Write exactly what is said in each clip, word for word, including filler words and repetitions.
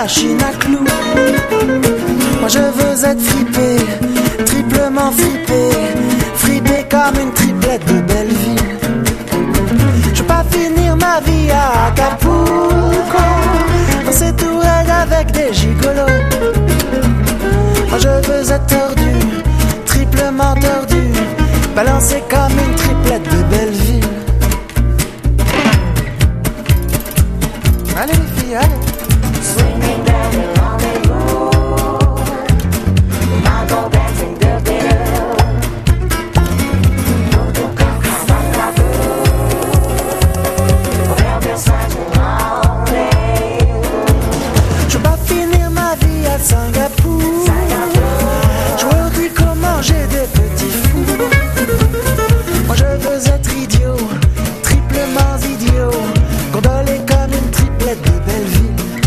machine à clous. Moi je veux être fripé, triplement fripé, fripé comme une triplette de Belleville. Je veux pas finir ma vie à Acapulco, dans ces tourelles avec des gigolos. Moi je veux être tordu, triplement tordu, balancé comme une triplette de Belleville. Allez les filles, allez. Swinging down the rendezvous, my go dancing the bill. Voodoo coca bandaboo, forever such a rendezvous. Je veux pas finir ma vie à Singapour, je redis comment j'ai des petits fous. Moi je veux être idiot, triplement idiot, gondolé comme une triplette de Belleville.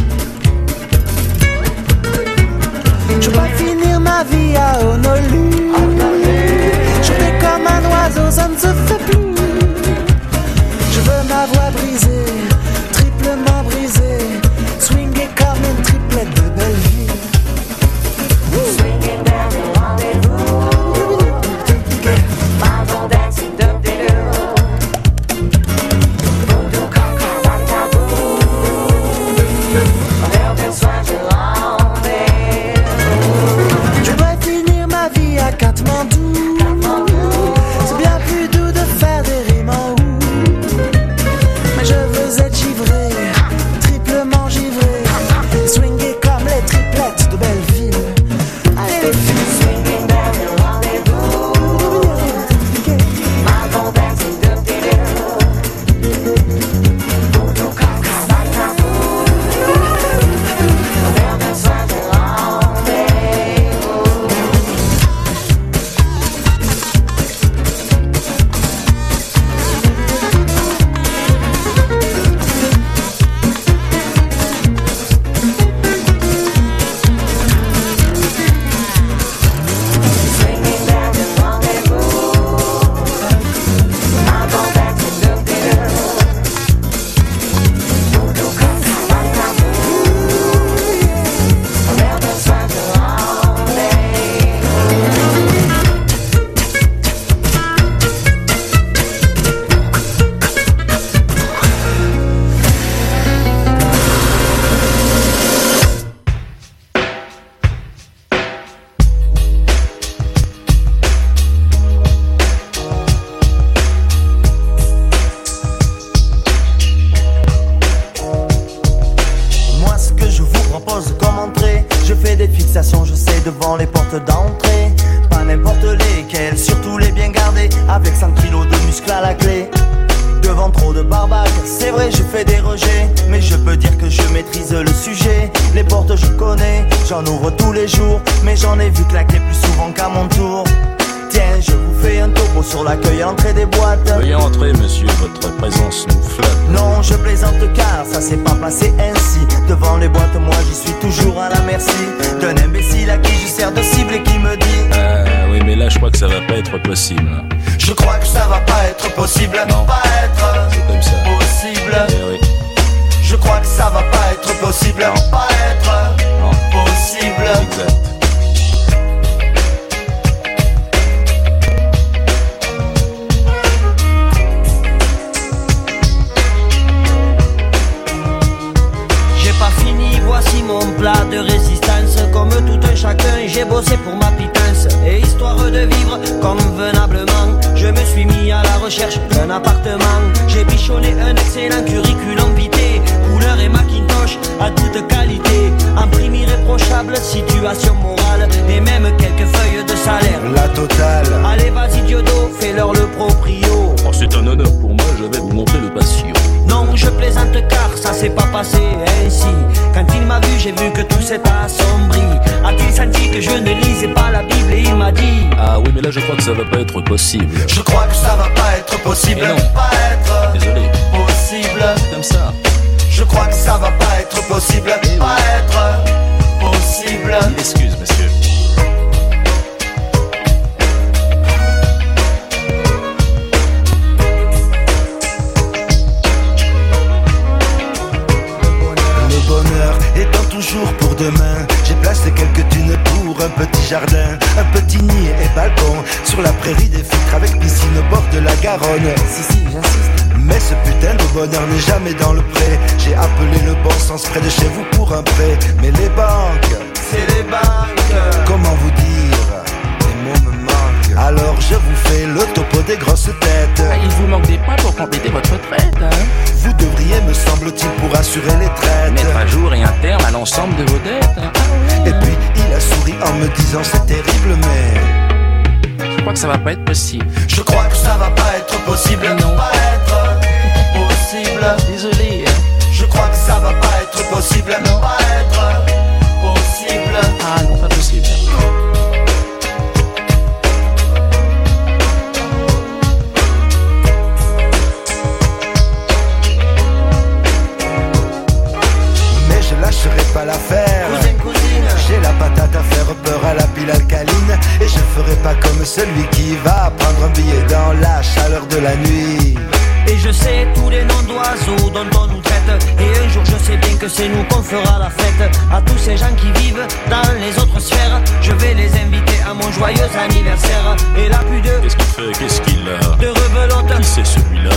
Je veux pas finir ma vie à Honolulu, chanter comme un oiseau, ça ne se fait plus. Je veux ma voix brisée, triplement brisée, swinguer comme une triplette de Belleville. Swinging down the rendezvous, my go dancing the bill. Voodoo coca bandaboo, forever such a rendezvous. Je dois finir ma vie à Katmandou, c'est bien plus doux de faire des rimes en ou. Mais je veux être givré, triplement givré, swinguer comme les triplettes de Belleville. Allez les filles. Swinging down the rendezvous, my go dancing the bill. Voodoo coca bandaboo, forever such a rendezvous. Swinging down the rendezvous, my go dancing the bill. Voodoo coca bandaboo, forever such a rendezvous. Moi ce que je vous propose comme entrée, je fais des fixations, je sais, devant les portes d'entrée. Pas n'importe lesquelles, surtout les bien gardées, avec cent kilos de muscles à la clé. Devant trop de barbaques, c'est vrai je fais des rejets, mais je peux dire que je maîtrise le sujet. Les portes je connais, j'en ouvre tous les jours, mais j'en ai vu claquer plus souvent qu'à mon tour. Tiens, je vous fais un topo sur l'accueil à l'entrée des boîtes. Veuillez entrer, monsieur, votre présence nous flatte. Non, je plaisante car ça s'est pas passé ainsi. Devant les boîtes, moi j'y suis toujours à la merci d'un imbécile à qui je sers de cible et qui me dit Ah oui, mais là je crois que ça va pas être possible. je crois que ça va pas être possible. Non. Pas être C'est comme ça. possible. Eh oui. Je crois que ça va pas être possible. Non. Pas être Non. possible. Exact. J'ai pas fini, voici mon plat de résistance. Comme tout un chacun, j'ai bossé pour ma pitance. Et histoire de vivre convenablement, je me suis mis à la recherche d'un appartement. J'ai bichonné un excellent curriculum vitae, couleur et Macintosh à toute qualité. Un prix irréprochable, situation morale, et même quelques feuilles de salaire. La totale. Allez vas-y Diodo, fais-leur le proprio. Oh, c'est un honneur pour moi, je vais vous montrer le patio. Non, je plaisante car ça s'est pas passé ainsi. Quand il m'a vu, j'ai vu que tout s'est assombri. A-t-il senti que je ne lisais pas la Bible et il m'a dit Ah oui, mais là je crois que ça va pas être possible. Je crois que ça va pas être possible. Mais non. Pas être Désolé. possible. Comme ça. Je crois que ça va pas être possible. Eh Pas oui. être possible. Excuse, monsieur. Le bonheur étant toujours sur la prairie des filtres avec piscine au bord de la Garonne. Si, si, j'insiste. Mais ce putain de bonheur n'est jamais dans le pré. J'ai appelé le bon sens près de chez vous pour un prêt. Mais les banques, c'est les banques. Comment vous dire? Les mots me manquent. Alors je vous fais le topo des grosses têtes. Ah, il vous manque des points pour compléter votre retraite, hein? Vous devriez, me semble-t-il, pour assurer les traites, mettre à jour et un terme à l'ensemble de vos dettes, hein? Ah, ouais. Et puis il a souri en me disant c'est terrible mais je crois que ça va pas être possible. Je crois que ça va pas être possible. Non. Pas être possible. Désolé. Je crois que ça va pas être possible. Non. Pas être possible. Ah non, pas possible. mais je lâcherai pas l'affaire. Cousine, cousine. J'ai la patate à faire peur à la pile alcaline. Et je ferai pas comme celui qui va prendre un billet dans la chaleur de la nuit. Et je sais tous les noms d'oiseaux dont on nous traite. Et un jour je sais bien que c'est nous qu'on fera la fête. À tous ces gens qui vivent dans les autres sphères, je vais les inviter à mon joyeux anniversaire. Et là plus de... Qu'est-ce qu'il fait? Qu'est-ce qu'il a? De rebelote. Qui c'est celui-là?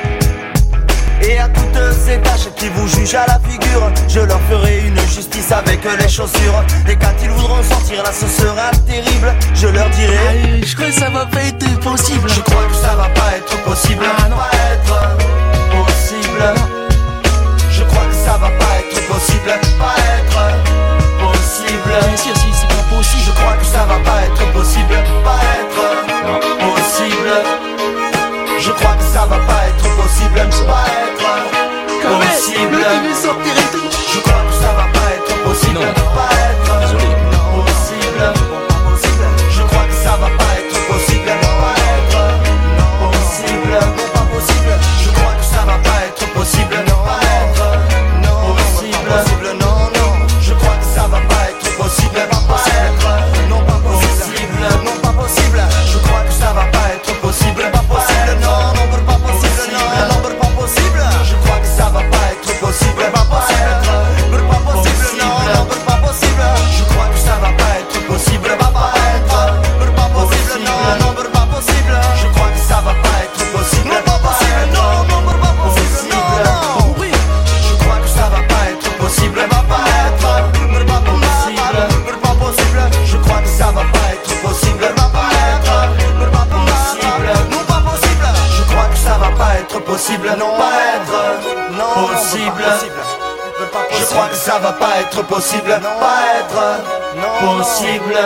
Et à toutes ces tâches qui vous jugent à la figure, je leur ferai une justice avec les chaussures. Et quand ils voudront sortir là ce sera terrible. Je leur dirai Allez, je crois que ça va pas être possible. Je crois que ça va pas être possible. Ah, non. Pas être possible. Je crois que ça va pas être possible. Pas être possible. Bien sûr, si c'est pas possible. Je crois que ça va pas être possible. Pas être possible. Je crois que ça va pas être possible. Pas être possible. Il veut sortir et tout. Je crois que ça va pas être possible. Non. Pas être Désolé. possible. Pas possible. Je crois que ça va pas être possible. Pas être possible. Pas possible. Je crois que ça va pas être possible. Pas être possible. Non, non. Je crois que ça va pas être possible. Pas être non pas possible. Non pas possible. Je crois que ça va pas être possible. Pas possible. Non, non pas possible. Non, non pas possible. Je crois que ça va pas être possible. Pas possible. Pas possible. Non, non pas possible. Je crois que ça va pas être possible. Pas être pas possible. Non, non pas possible. Je crois que ça va pas être possible. Pas possible. Non, non pas possible. Non, non. Je crois que ça va pas être possible. Pas être pas possible. Pas possible. Je crois que ça va pas être possible. Pas être pas possible. Non pas possible. Je crois que ça va pas être possible. Non pas être non possible. Je crois que ça va pas être possible. Pas être possible.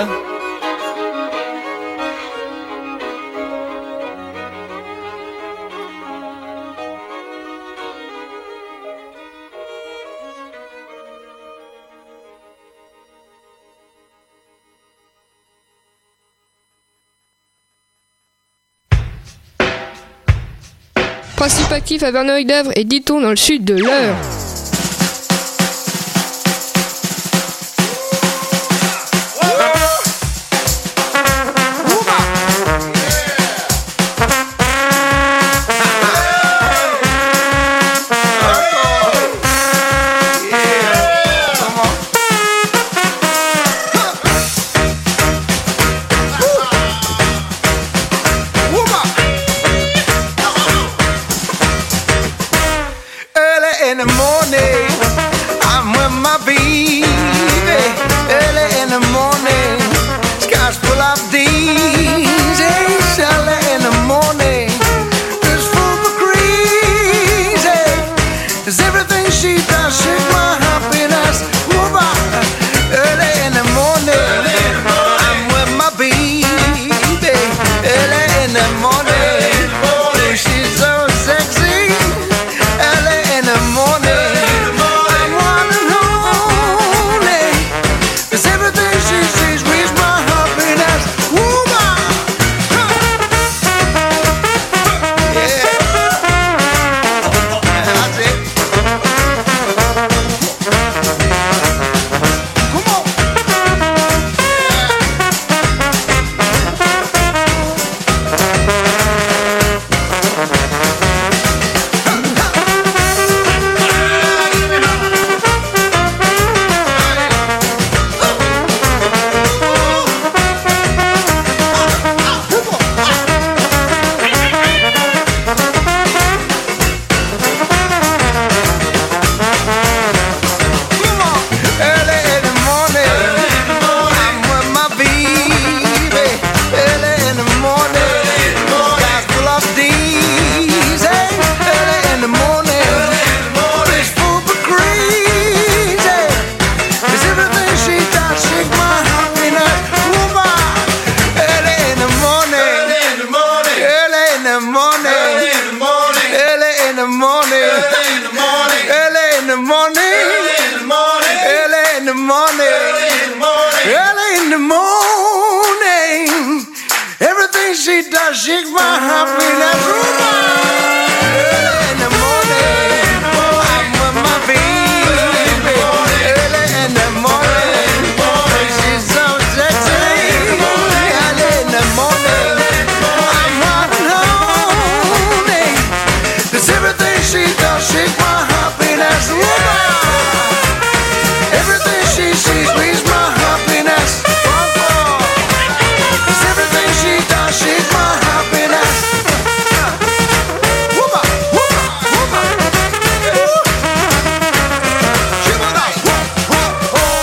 Principe actif à Verneuil-d'Avre et Diton dans le sud de l'Eure. In the morning, I'm with my baby. Early in the morning, skies full of days. Early in the morning, it's full of crazy. Cause everything she does, shake my happiness. Move on. Early in the morning, I'm with my baby. Early in the morning, oh, she's so sexy. Early in the morning, I'm running home. shake my happiness. Early in the morning, I'm with my baby. Early in the morning, she's so sexy. Early in the morning, I'm on lonely. Cause everything she does, shake my happiness. Everything she sees, squeeze my happiness. Cause everything she does, shake my happiness. Whoop-a, whoop-a, whoop-a. Shimmy-da, whoop-a-whoop.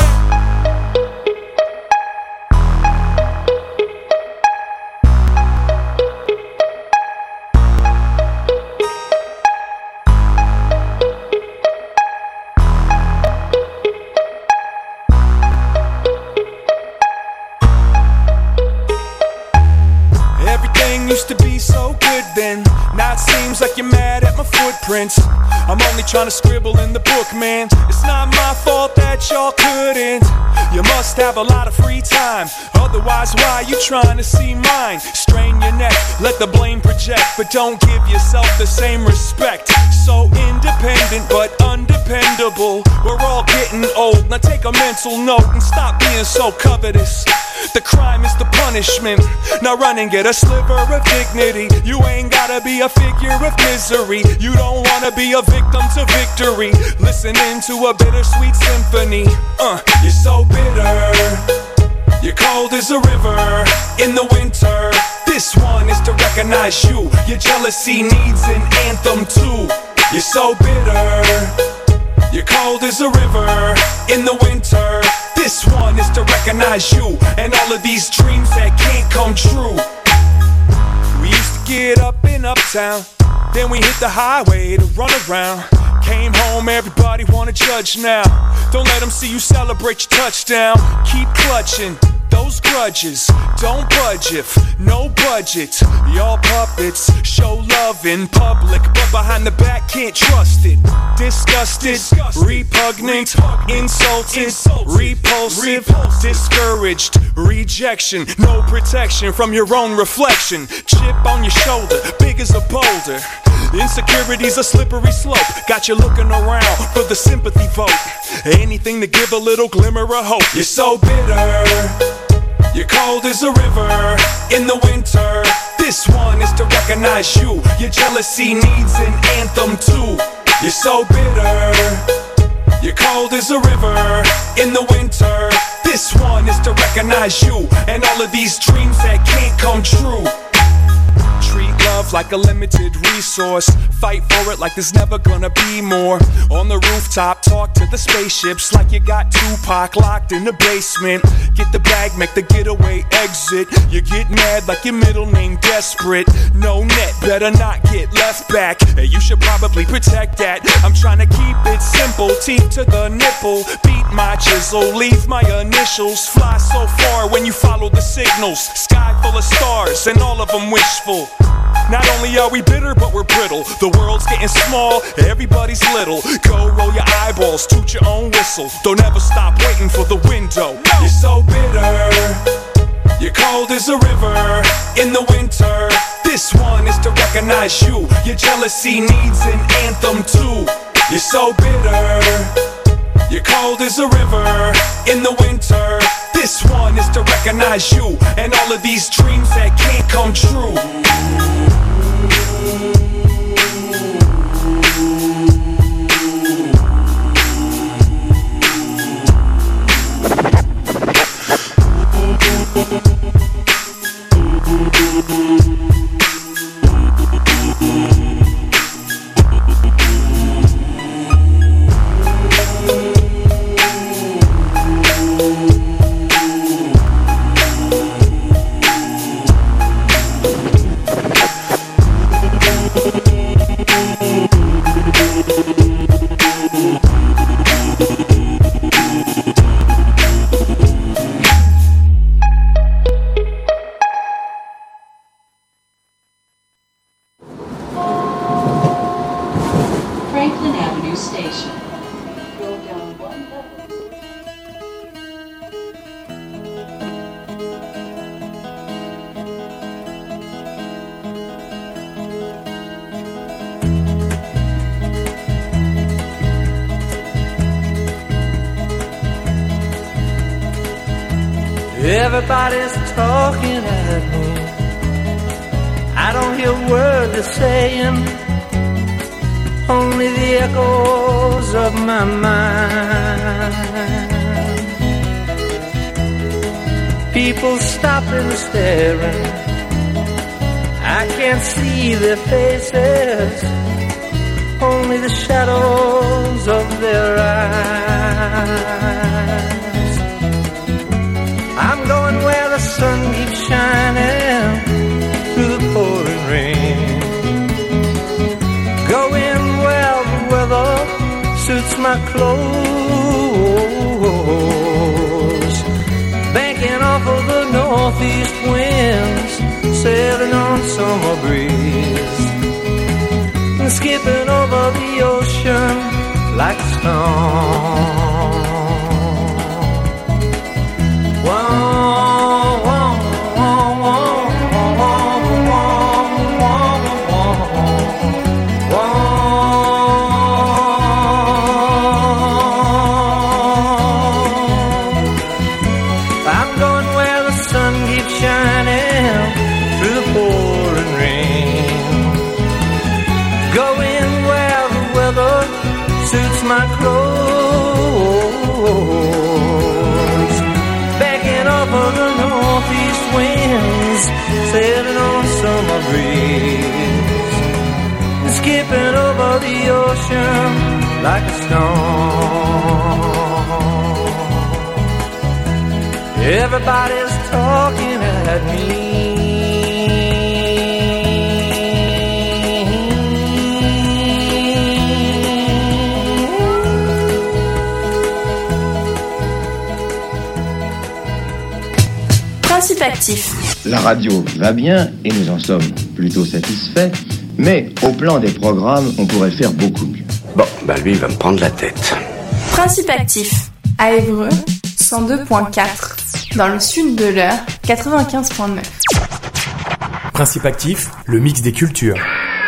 Everything used to be so good then. Now it seems like you're mad at my footprints. I'm only trying to scribble in the book, man. It's not my fault that y'all couldn't. You must have a lot of free time. Otherwise, why you trying to see mine? Strain your neck, let the blame project, but don't give yourself the same respect. So independent but undependable. We're all getting old. Now take a mental note and stop being so covetous. The crime is the punishment. Now run and get a sliver of dignity. You ain't gotta be a figure of misery. You don't wanna be a victim to victory. Listening to a bittersweet symphony. Uh, you're so bitter. You're cold as a river in the winter. This one is to recognize you. Your jealousy needs an anthem too. You're so bitter. You're cold as a river in the winter. This one is to recognize you and all of these dreams that can't come true. We used to get up in Uptown, then we hit the highway to run around. Came home, everybody wanna judge now. Don't let them see you celebrate your touchdown. Keep clutching those grudges. Don't budge if no budget. Y'all puppets show love in public, but behind the back can't trust it. Disgusted, repugnant, insulted, repulsive, discouraged, rejection. No protection from your own reflection. Chip on your shoulder, big as a boulder. Insecurity's a slippery slope. Got you looking around for the sympathy vote. Anything to give a little glimmer of hope. You're so bitter. You're cold as a river in the winter. This one is to recognize you. Your jealousy needs an anthem too. You're so bitter. You're cold as a river in the winter. This one is to recognize you and all of these dreams that can't come true. Treat love like a limited resource. Fight for it like there's never gonna be more. On the rooftop, talk to the spaceships like you got Tupac locked in the basement. Get the bag, make the getaway exit. You get mad like your middle name desperate. No net, better not get left back. Hey, you should probably protect that. I'm trying to keep it simple, teeth to the nipple. Beat my chisel, leave my initials. Fly so far when you follow the signals. Sky full of stars and all of them wishful. Not only are we bitter, but we're brittle. The world's getting small, everybody's little. Go roll your eyeballs, toot your own whistle. Don't ever stop waiting for the window. You're so bitter. You're cold as a river in the winter. This one is to recognize you. Your jealousy needs an anthem too. You're so bitter. You're cold as a river in the winter. This one is to recognize you and all of these dreams that can't come true. Everybody's talking at me. I don't hear a word they're saying, only the echoes of my mind. People stopping, staring, I can't see their faces, only the shadows of their eyes. I'm going where the sun keeps shining through the pouring rain, going where the weather suits my clothes, banking off of the northeast winds, sailing on summer breeze, and skipping over the ocean like a stone. Whoa, whoa, whoa, whoa, whoa, whoa, whoa, whoa. I'm going where the sun keeps shining through the pouring rain, going where the weather suits my clothes, backing up of the northeast winds, sailing on summer breeze, and skipping over the ocean like a stone. Everybody's talking at me. Principe actif. La radio va bien et nous en sommes plutôt satisfaits, mais au plan des programmes, on pourrait faire beaucoup mieux. Bon, bah lui, il va me prendre la tête. Principe actif. À Évreux, cent deux virgule quatre. Dans le sud de l'Eure, quatre-vingt-quinze virgule neuf. Principe actif, le mix des cultures.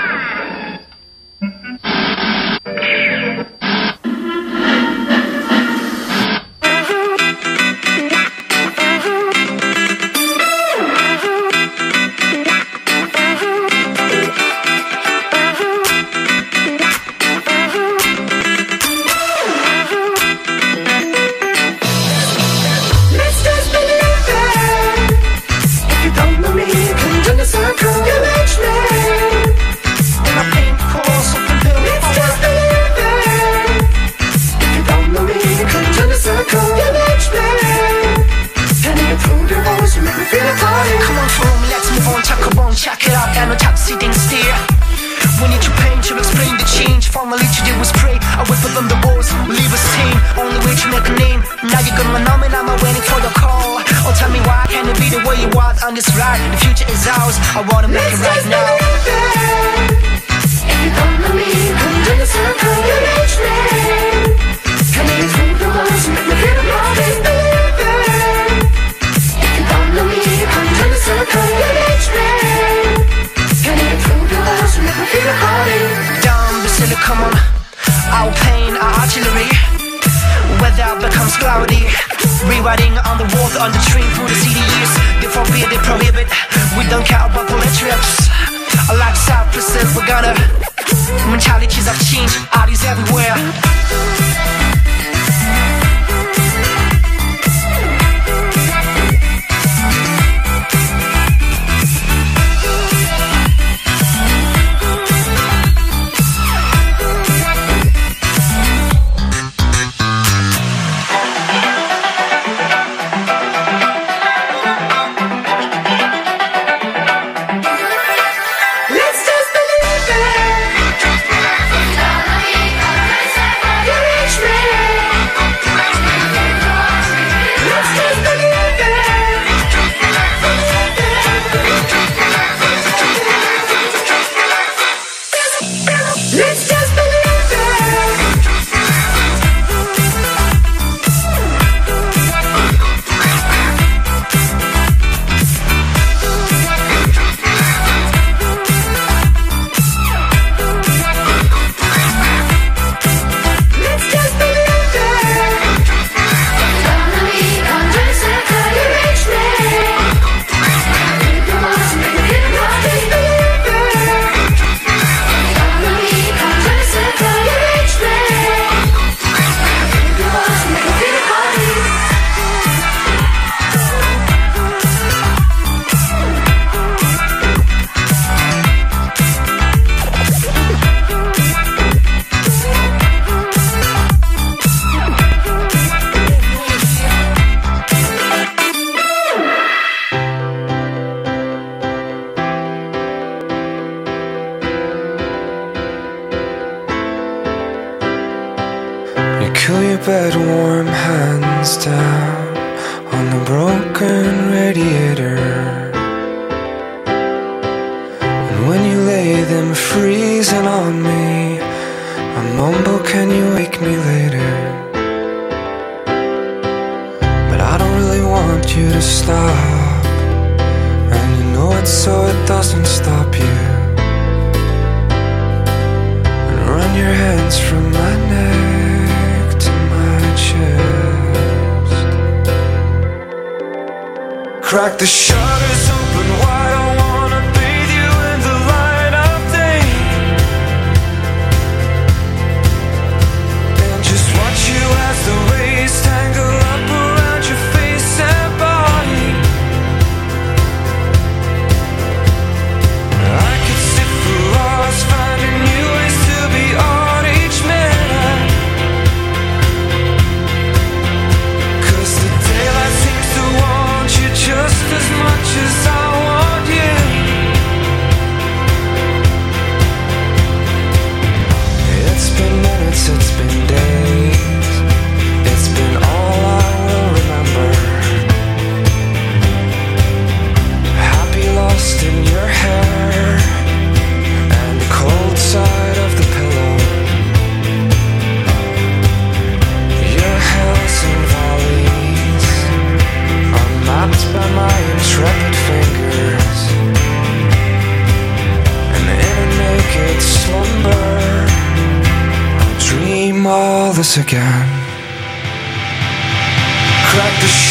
I wanna make it right now. If you don't know me, come join the circle. You reach me. Can you take the words and make me feel the party? If you don't know me, come join the circle. You reach me. Can you take the words and make me feel the party? Down, Basilica, come on. Our pain, our artillery. Weather becomes cloudy. Rewriting on the wall, on the tree through the city years. They forbid, they prohibit. We don't care about bullet trips. Like Cypress, we're gonna. Mentalities have changed, bodies everywhere. Let's just believe it. Just believe it. Feel your bed warm hands down on the broken radiator. And when you lay them freezing on me, I mumble, can you wake me later? But I don't really want you to stop, and you know it so it doesn't stop you. And run your hands from my neck to my chest. Crack the shutters open wide, I wanna bathe you in the light of day, and just watch you as the rays tangle up around your face and body. I could sit for hours finding new ways to be on each minute, 'cause the daylight seems to want you just as much as I want you. It's been minutes, it's been days, it's been all I will remember. Happy lost in your hair and the cold side of the pillow. Your hills and valleys are mapped by my intrepid fingers, and in a naked slumber I'll dream all this again. Crack the